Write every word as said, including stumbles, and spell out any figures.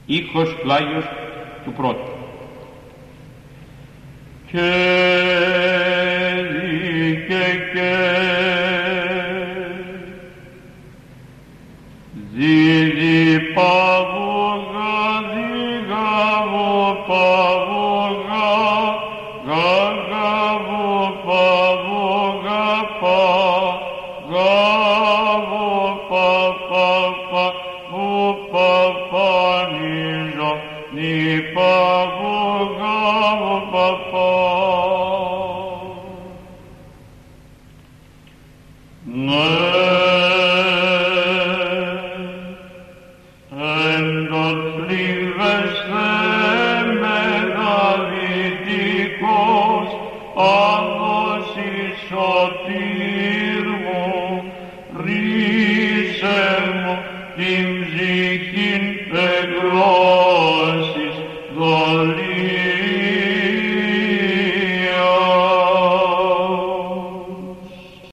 ήχος πλάγιος του πρώτου. Και δίκαι και δίδυ παβουγα δίγαβο παβουγα γαγαβο παβουγα παγαβο παπαπα βου παπανίζο νι παβουγα βου παπα. Την ψυχήν εγγλώ